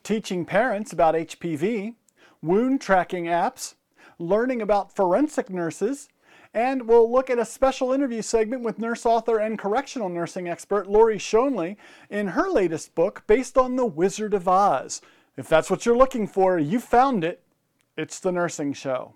teaching parents about HPV, wound tracking apps, learning about forensic nurses, and we'll look at a special interview segment with nurse author and correctional nursing expert Lori Shonley in her latest book based on The Wizard of Oz. If that's what you're looking for, you found it. It's The Nursing Show.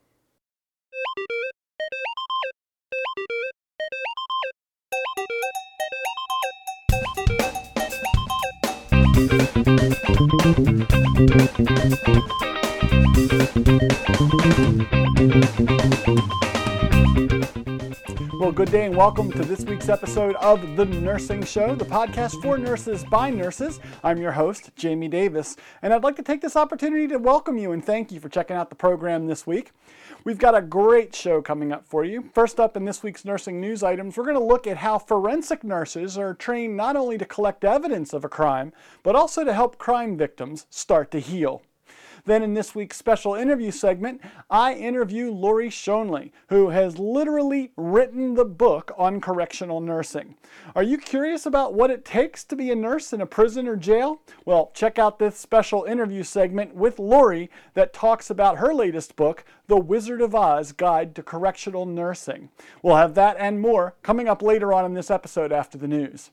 Well, good day and welcome to this week's episode of The Nursing Show, the podcast for nurses by nurses. I'm your host, Jamie Davis, and I'd like to take this opportunity to welcome you and thank you for checking out the program this week. We've got a great show coming up for you. First up in this week's nursing news items, we're going to look at how forensic nurses are trained not only to collect evidence of a crime, but also to help crime victims start to heal. Then in this week's special interview segment, I interview Lori Shonley, who has literally written the book on correctional nursing. Are you curious about what it takes to be a nurse in a prison or jail? Well, check out this special interview segment with Lori that talks about her latest book, The Wizard of Oz Guide to Correctional Nursing. We'll have that and more coming up later on in this episode after the news.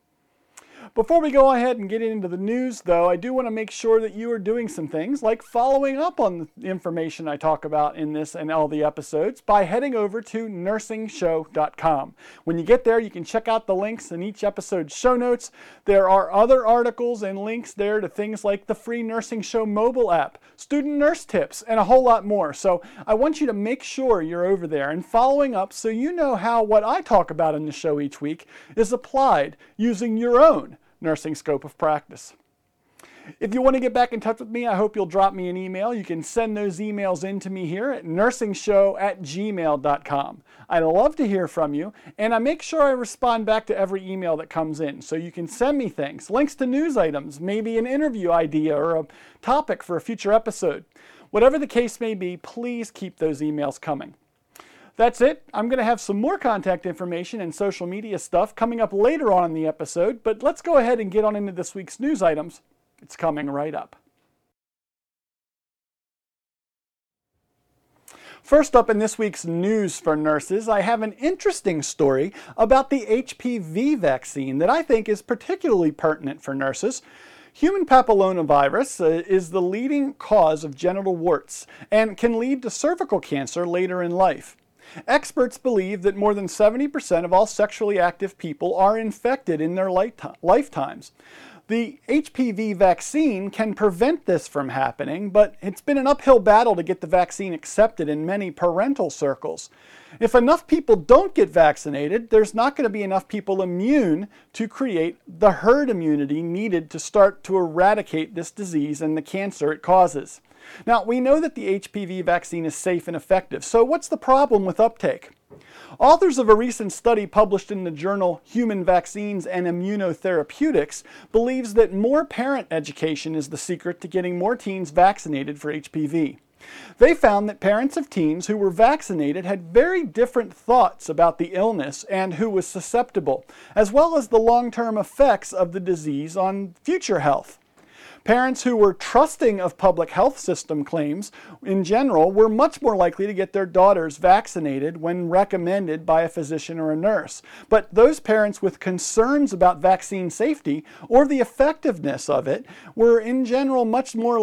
Before we go ahead and get into the news, though, I do want to make sure that you are doing some things like following up on the information I talk about in this and all the episodes by heading over to NursingShow.com. When you get there, you can check out the links in each episode's show notes. There are other articles and links there to things like the free Nursing Show mobile app, student nurse tips, and a whole lot more. So I want you to make sure you're over there and following up so you know how what I talk about in the show each week is applied using your own nursing scope of practice. If you want to get back in touch with me, I hope you'll drop me an email. You can send those emails in to me here at nursingshow@gmail.com. I'd love to hear from you, and I make sure I respond back to every email that comes in. So you can send me things, links to news items, maybe an interview idea or a topic for a future episode. Whatever the case may be, please keep those emails coming. That's it. I'm going to have some more contact information and social media stuff coming up later on in the episode, but let's go ahead and get on into this week's news items. It's coming right up. First up in this week's news for nurses, I have an interesting story about the HPV vaccine that I think is particularly pertinent for nurses. Human papillomavirus is the leading cause of genital warts and can lead to cervical cancer later in life. Experts believe that more than 70% of all sexually active people are infected in their lifetimes. The HPV vaccine can prevent this from happening, but it's been an uphill battle to get the vaccine accepted in many parental circles. If enough people don't get vaccinated, there's not going to be enough people immune to create the herd immunity needed to start to eradicate this disease and the cancer it causes. Now, we know that the HPV vaccine is safe and effective, so what's the problem with uptake? Authors of a recent study published in the journal Human Vaccines and Immunotherapeutics believes that more parent education is the secret to getting more teens vaccinated for HPV. They found that parents of teens who were vaccinated had very different thoughts about the illness and who was susceptible, as well as the long-term effects of the disease on future health. Parents who were trusting of public health system claims in general were much more likely to get their daughters vaccinated when recommended by a physician or a nurse. But those parents with concerns about vaccine safety or the effectiveness of it were in general much more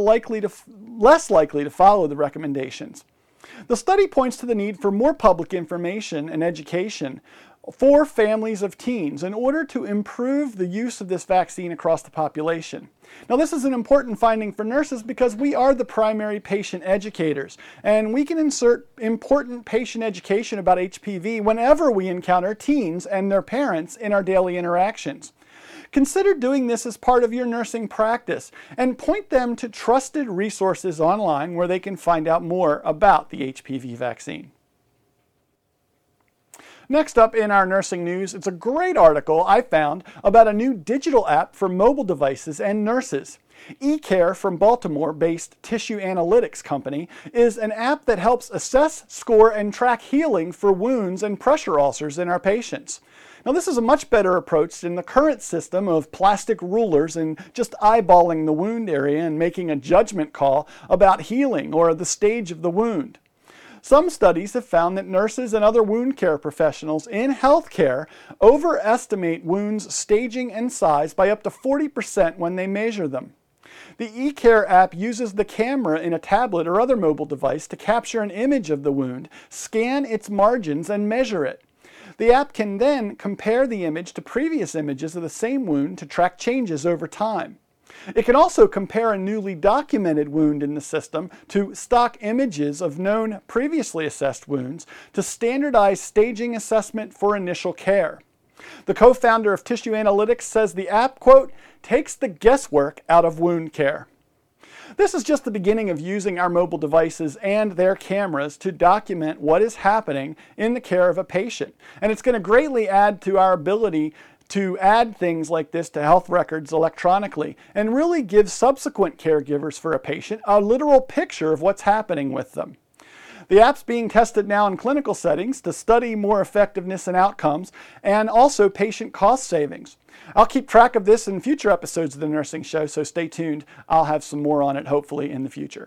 less likely to follow the recommendations. The study points to the need for more public information and education for families of teens in order to improve the use of this vaccine across the population. Now, this is an important finding for nurses because we are the primary patient educators, and we can insert important patient education about HPV whenever we encounter teens and their parents in our daily interactions. Consider doing this as part of your nursing practice and point them to trusted resources online where they can find out more about the HPV vaccine. Next up in our nursing news, it's a great article I found about a new digital app for mobile devices and nurses. eCare from Baltimore-based tissue analytics company is an app that helps assess, score, and track healing for wounds and pressure ulcers in our patients. Now, this is a much better approach than the current system of plastic rulers and just eyeballing the wound area and making a judgment call about healing or the stage of the wound. Some studies have found that nurses and other wound care professionals in healthcare overestimate wounds' staging and size by up to 40% when they measure them. The eCare app uses the camera in a tablet or other mobile device to capture an image of the wound, scan its margins, and measure it. The app can then compare the image to previous images of the same wound to track changes over time. It can also compare a newly documented wound in the system to stock images of known previously assessed wounds to standardize staging assessment for initial care. The co-founder of Tissue Analytics says the app, quote, takes the guesswork out of wound care. This is just the beginning of using our mobile devices and their cameras to document what is happening in the care of a patient. And it's going to greatly add to our ability to add things like this to health records electronically and really give subsequent caregivers for a patient a literal picture of what's happening with them. The app's being tested now in clinical settings to study more effectiveness and outcomes and also patient cost savings. I'll keep track of this in future episodes of The Nursing Show, so stay tuned. I'll have some more on it hopefully in the future.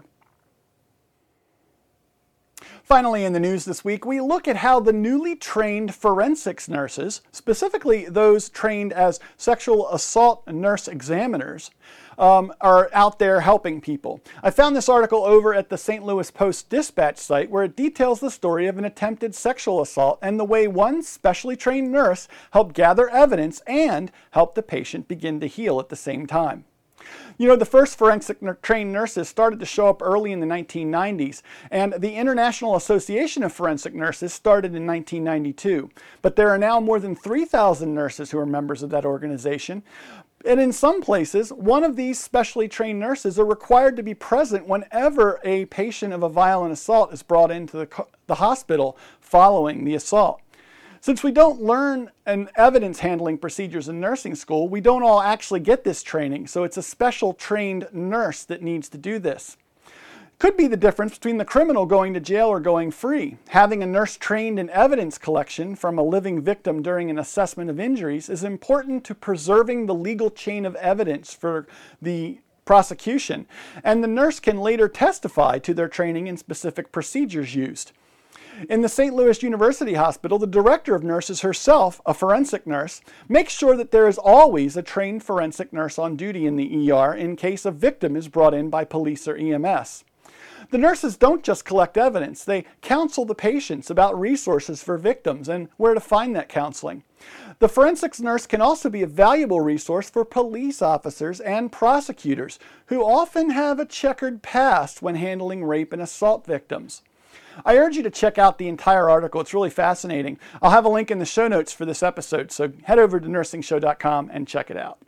Finally, in the news this week, we look at how the newly trained forensics nurses, specifically those trained as sexual assault nurse examiners, are out there helping people. I found this article over at the St. Louis Post-Dispatch site where it details the story of an attempted sexual assault and the way one specially trained nurse helped gather evidence and help the patient begin to heal at the same time. You know, the first forensic trained nurses started to show up early in the 1990s, and the International Association of Forensic Nurses started in 1992. But there are now more than 3,000 nurses who are members of that organization. And in some places, one of these specially trained nurses are required to be present whenever a patient of a violent assault is brought into the hospital following the assault. Since we don't learn an evidence handling procedures in nursing school, we don't all actually get this training, so it's a special trained nurse that needs to do this. Could be the difference between the criminal going to jail or going free. Having a nurse trained in evidence collection from a living victim during an assessment of injuries is important to preserving the legal chain of evidence for the prosecution, and the nurse can later testify to their training and specific procedures used. In the St. Louis University Hospital, the director of nurses herself, a forensic nurse, makes sure that there is always a trained forensic nurse on duty in the ER in case a victim is brought in by police or EMS. The nurses don't just collect evidence, they counsel the patients about resources for victims and where to find that counseling. The forensics nurse can also be a valuable resource for police officers and prosecutors who often have a checkered past when handling rape and assault victims. I urge you to check out the entire article. It's really fascinating. I'll have a link in the show notes for this episode, so head over to NursingShow.com and check it out.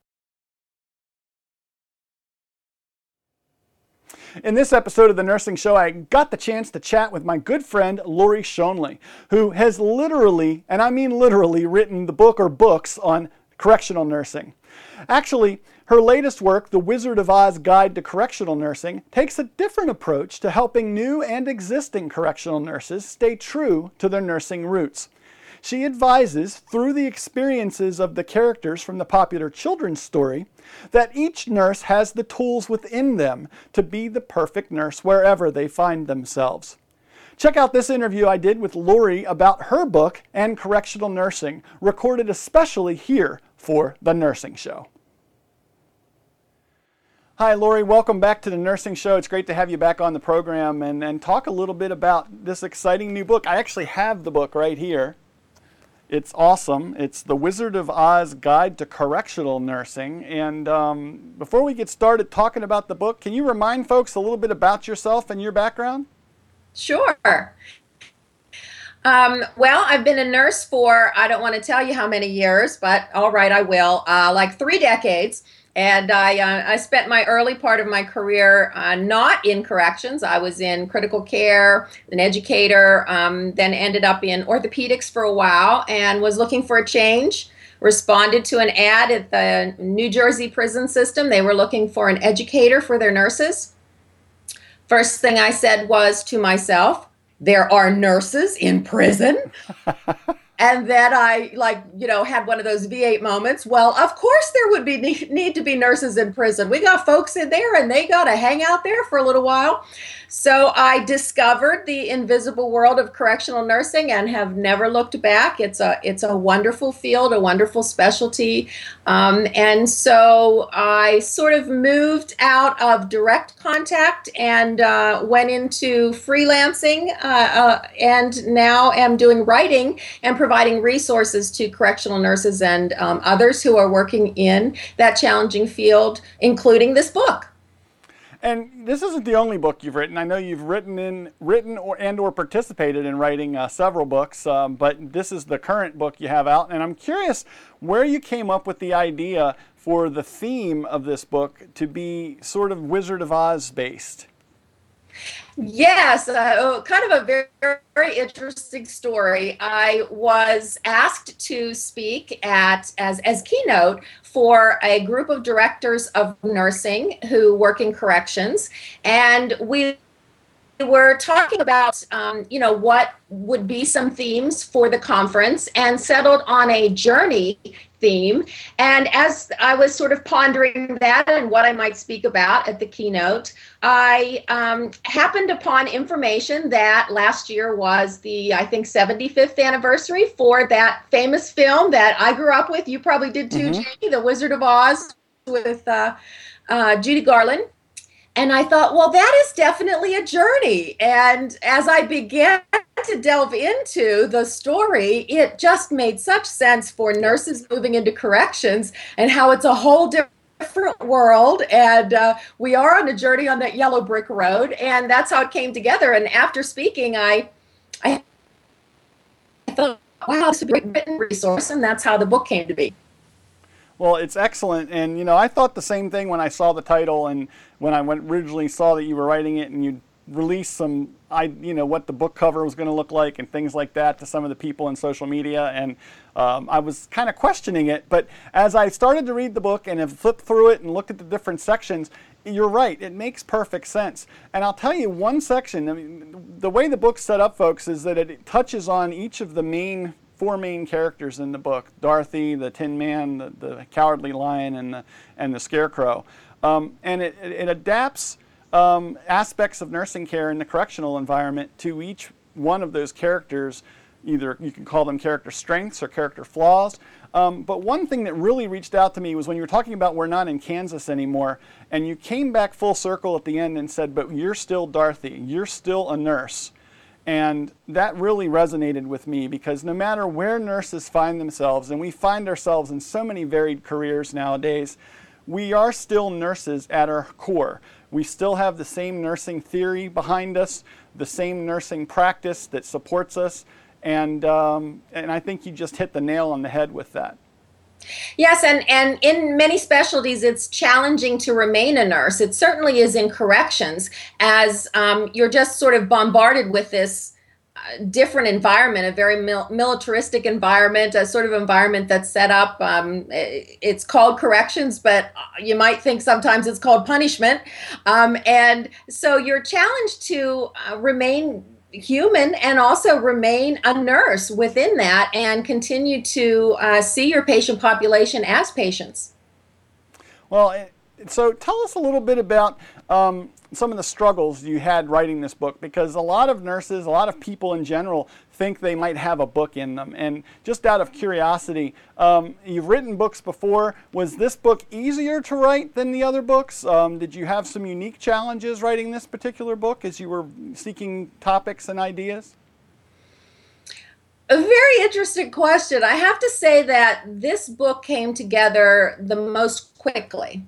In this episode of The Nursing Show, I got the chance to chat with my good friend Lori Schonely, who has literally, and I mean literally, written the book or books on correctional nursing. Actually, her latest work, The Wizard of Oz Guide to Correctional Nursing, takes a different approach to helping new and existing correctional nurses stay true to their nursing roots. She advises, through the experiences of the characters from the popular children's story, that each nurse has the tools within them to be the perfect nurse wherever they find themselves. Check out this interview I did with Lori about her book and correctional nursing, recorded especially here for The Nursing Show. Hi, Lori. Welcome back to The Nursing Show. It's great to have you back on the program and talk a little bit about this exciting new book. I actually have the book right here. It's awesome. It's The Wizard of Oz Guide to Correctional Nursing. And before we get started talking about the book, can you remind folks a little bit about yourself and your background? Sure. Well, I've been a nurse for, I don't want to tell you how many years, but all right, I will, like 3 decades. And I spent my early part of my career not in corrections. I was in critical care, an educator, then ended up in orthopedics for a while and was looking for a change. Responded to an ad at the New Jersey prison system. They were looking for an educator for their nurses. First thing I said was to myself, there are nurses in prison. And then I had one of those V8 moments. Well, of course there would be need to be nurses in prison. We got folks in there and they got to hang out there for a little while. So I discovered the invisible world of correctional nursing and have never looked back. It's a wonderful field, a wonderful specialty. And so I sort of moved out of direct contact and went into freelancing and now am doing writing and providing resources to correctional nurses and others who are working in that challenging field, including this book. And this isn't the only book you've written. I know you've written or participated in writing several books, but this is the current book you have out. And I'm curious where you came up with the idea for the theme of this book to be sort of Wizard of Oz based. Yes, kind of a very, very interesting story. I was asked to speak as keynote for a group of directors of nursing who work in corrections, and we were talking about, what would be some themes for the conference, and settled on a journey theme. And as I was sort of pondering that and what I might speak about at the keynote, I happened upon information that last year was the, I think, 75th anniversary for that famous film that I grew up with. You probably did too, Jamie, The Wizard of Oz with Judy Garland. And I thought, well, that is definitely a journey. And as I began to delve into the story, it just made such sense for nurses moving into corrections and how it's a whole different world. And we are on a journey on that yellow brick road. And that's how it came together. And after speaking, I thought, wow, this is a great written resource. And that's how the book came to be. Well, it's excellent, and I thought the same thing when I saw the title, and when I originally saw that you were writing it, and you released some, what the book cover was going to look like, and things like that to some of the people in social media, and I was kind of questioning it. But as I started to read the book and have flipped through it and looked at the different sections, you're right, it makes perfect sense. And I'll tell you one section. The way the book's set up, folks, is that it touches on each of the four main characters in the book: Dorothy, the Tin Man, the Cowardly Lion, and the Scarecrow. And it adapts aspects of nursing care in the correctional environment to each one of those characters. Either you can call them character strengths or character flaws. But one thing that really reached out to me was when you were talking about we're not in Kansas anymore, and you came back full circle at the end and said, but you're still Dorothy, you're still a nurse. And that really resonated with me, because no matter where nurses find themselves, and we find ourselves in so many varied careers nowadays, we are still nurses at our core. We still have the same nursing theory behind us, the same nursing practice that supports us, and I think you just hit the nail on the head with that. Yes, and in many specialties, it's challenging to remain a nurse. It certainly is in corrections, as you're just sort of bombarded with this different environment, a very militaristic environment, a sort of environment that's set up. It's called corrections, but you might think sometimes it's called punishment. And so you're challenged to remain human and also remain a nurse within that and continue to see your patient population as patients. Well, so tell us a little bit about some of the struggles you had writing this book, because a lot of nurses, a lot of people in general think they might have a book in them. And just out of curiosity, you've written books before. Was this book easier to write than the other books? Did you have some unique challenges writing this particular book as you were seeking topics and ideas? A very interesting question. I have to say that this book came together the most quickly.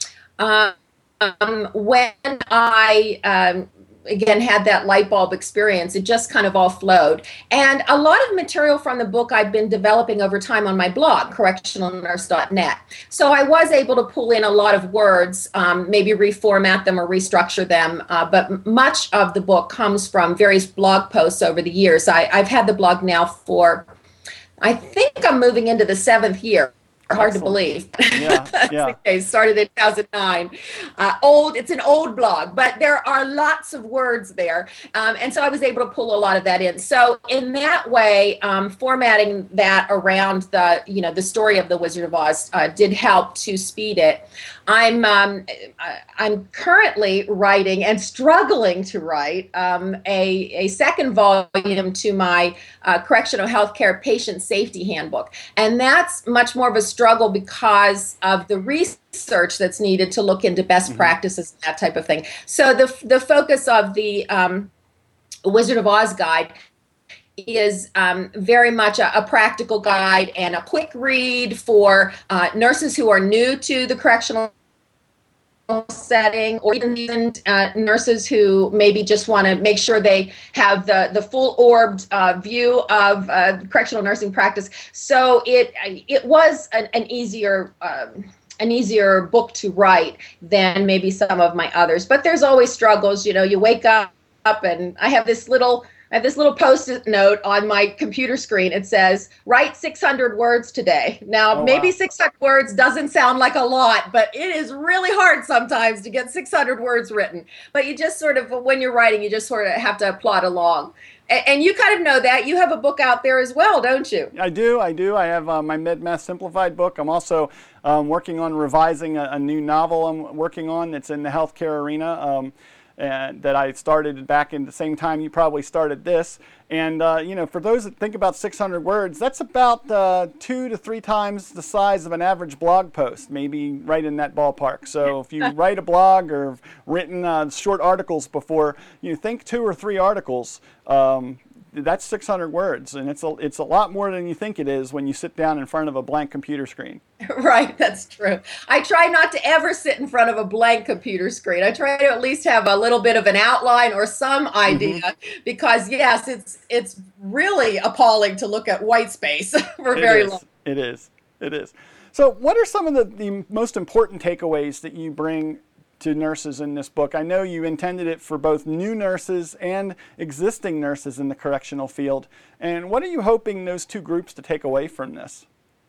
When I, again, had that light bulb experience, it just kind of all flowed. And a lot of material from the book I've been developing over time on my blog, correctionalnurse.net. So I was able to pull in a lot of words, maybe reformat them or restructure them. But much of the book comes from various blog posts over the years. I've had the blog now for, I think I'm moving into the 7th year. Hard Excellent. to believe. Yeah, yeah. Okay, started in 2009. Old. It's an old blog, but there are lots of words there, and so I was able to pull a lot of that in. So in that way, formatting that around the story of the Wizard of Oz did help to speed it. I'm currently writing and struggling to write a second volume to my correctional healthcare patient safety handbook, and that's much more of a struggle because of the research that's needed to look into best practices and that type of thing. So the focus of the Wizard of Oz guide is very much a practical guide and a quick read for nurses who are new to the correctional setting, or even nurses who maybe just want to make sure they have the full orbed view of correctional nursing practice. So it was an easier book to write than maybe some of my others. But there's always struggles. You wake up and I have this little Post-it note on my computer screen. It says, write 600 words today. Now, maybe 600 words doesn't sound like a lot, but it is really hard sometimes to get 600 words written. But you just sort of, when you're writing, you just sort of have to plod along. And you kind of know that. You have a book out there as well, don't you? I do. I have my Med-Math Simplified book. I'm also working on revising a new novel I'm working on that's in the healthcare arena. That I started back in the same time you probably started this. And, for those that think about 600 words, that's about 2 to 3 times the size of an average blog post, maybe right in that ballpark. So if you write a blog or written short articles before, think 2 or 3 articles. That's 600 words, and it's a lot more than you think it is when you sit down in front of a blank computer screen. Right, that's true. I try not to ever sit in front of a blank computer screen. I try to at least have a little bit of an outline or some idea, because yes, it's really appalling to look at white space for very long. It is. So what are some of the most important takeaways that you bring to nurses in this book? I know you intended it for both new nurses and existing nurses in the correctional field. And what are you hoping those two groups to take away from this?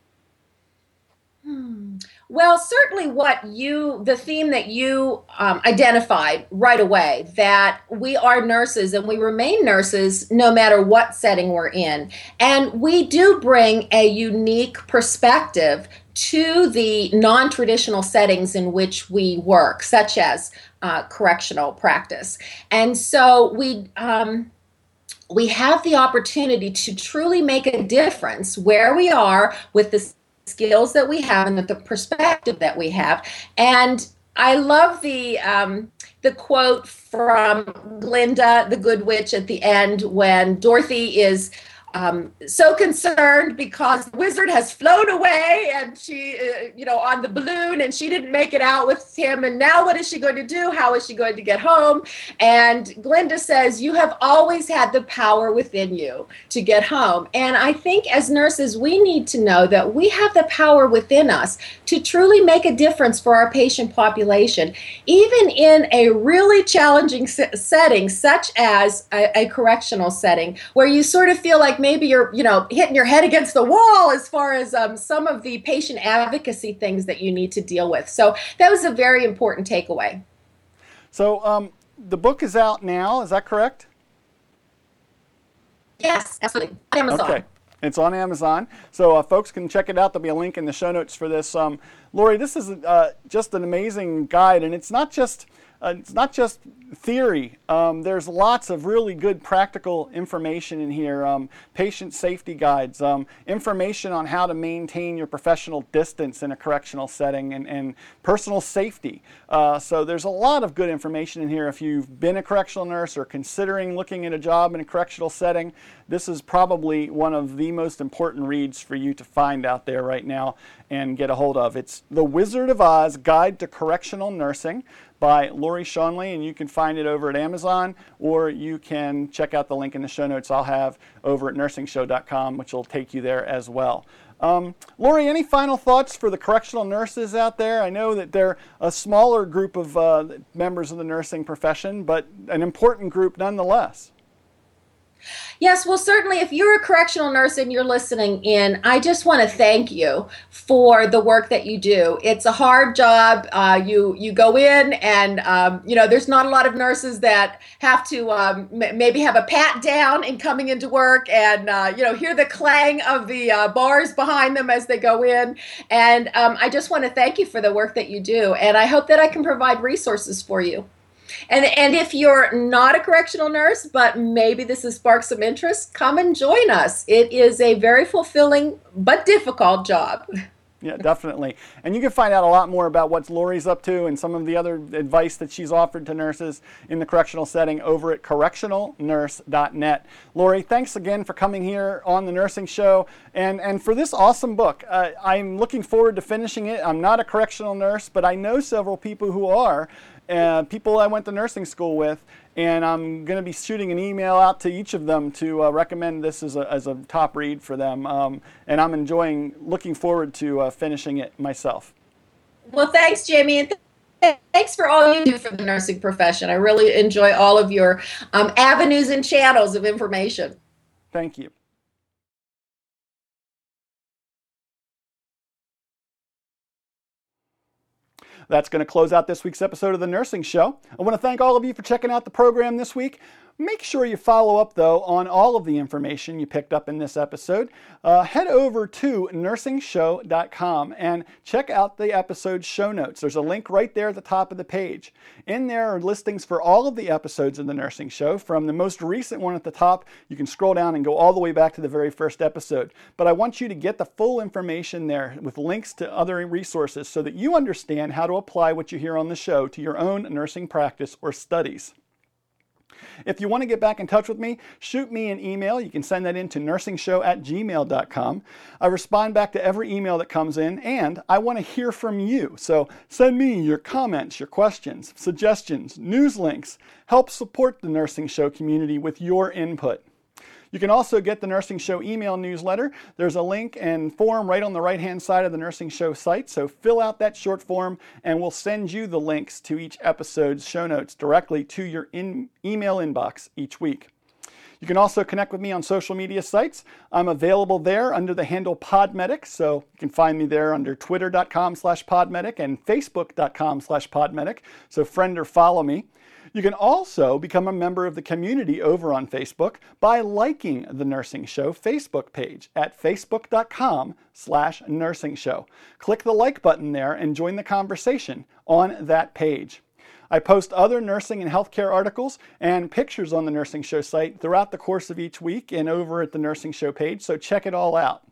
Well, certainly the theme that you identified right away, that we are nurses and we remain nurses no matter what setting we're in. And we do bring a unique perspective to the non-traditional settings in which we work, such as correctional practice. And so we have the opportunity to truly make a difference where we are with the skills that we have and the perspective that we have. And I love the quote from Glinda, the Good Witch, at the end when Dorothy is so concerned because the wizard has flown away and she, on the balloon, and she didn't make it out with him. And now what is she going to do? How is she going to get home? And Glinda says, you have always had the power within you to get home. And I think as nurses, we need to know that we have the power within us to truly make a difference for our patient population, even in a really challenging setting, such as a correctional setting, where you sort of feel like maybe you're, hitting your head against the wall as far as some of the patient advocacy things that you need to deal with. So that was a very important takeaway. So the book is out now, is that correct? Yes, absolutely. Amazon. Okay. It's on Amazon, so folks can check it out. There'll be a link in the show notes for this. Lori, this is just an amazing guide, and it's not just theory. There's lots of really good practical information in here. Patient safety guides, information on how to maintain your professional distance in a correctional setting, and personal safety. So there's a lot of good information in here. If you've been a correctional nurse or considering looking at a job in a correctional setting, this is probably one of the most important reads for you to find out there right now and get a hold of. It's The Wizard of Oz Guide to Correctional Nursing by Lori Schonely, and you can find it over at Amazon, or you can check out the link in the show notes I'll have over at NursingShow.com, which will take you there as well. Lori, any final thoughts for the correctional nurses out there? I know that they're a smaller group of members of the nursing profession, but an important group nonetheless. Yes, well, certainly, if you're a correctional nurse and you're listening in, I just want to thank you for the work that you do. It's a hard job. You go in, and there's not a lot of nurses that have to maybe have a pat down in coming into work, and hear the clang of the bars behind them as they go in. And I just want to thank you for the work that you do, and I hope that I can provide resources for you. And if you're not a correctional nurse, but maybe this has sparked some interest, come and join us. It is a very fulfilling but difficult job. Yeah, definitely. And you can find out a lot more about what Lori's up to and some of the other advice that she's offered to nurses in the correctional setting over at correctionalnurse.net. Lori, thanks again for coming here on the Nursing Show and for this awesome book. I'm looking forward to finishing it. I'm not a correctional nurse, but I know several people who are. People I went to nursing school with, and I'm going to be shooting an email out to each of them to recommend this as a top read for them. And I'm looking forward to finishing it myself. Well, thanks, Jamie, and thanks for all you do for the nursing profession. I really enjoy all of your avenues and channels of information. Thank you. That's going to close out this week's episode of The Nursing Show. I want to thank all of you for checking out the program this week. Make sure you follow up, though, on all of the information you picked up in this episode. Head over to NursingShow.com and check out the episode show notes. There's a link right there at the top of the page. In there are listings for all of the episodes of The Nursing Show. From the most recent one at the top, you can scroll down and go all the way back to the very first episode. But I want you to get the full information there with links to other resources so that you understand how to apply what you hear on the show to your own nursing practice or studies. If you want to get back in touch with me, shoot me an email. You can send that in to nursingshow@gmail.com. I respond back to every email that comes in, and I want to hear from you. So send me your comments, your questions, suggestions, news links. Help support the Nursing Show community with your input. You can also get the Nursing Show email newsletter. There's a link and form right on the right-hand side of the Nursing Show site, so fill out that short form and we'll send you the links to each episode's show notes directly to your email inbox each week. You can also connect with me on social media sites. I'm available there under the handle Podmedic, so you can find me there under twitter.com/Podmedic and facebook.com/Podmedic, so friend or follow me. You can also become a member of the community over on Facebook by liking the Nursing Show Facebook page at facebook.com/Nursing Show. Click the like button there and join the conversation on that page. I post other nursing and healthcare articles and pictures on the Nursing Show site throughout the course of each week and over at the Nursing Show page, so check it all out.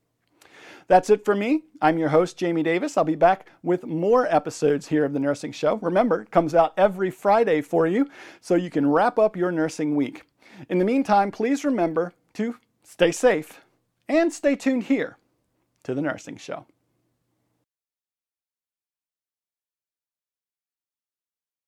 That's it for me. I'm your host, Jamie Davis. I'll be back with more episodes here of The Nursing Show. Remember, it comes out every Friday for you, so you can wrap up your nursing week. In the meantime, please remember to stay safe and stay tuned here to The Nursing Show.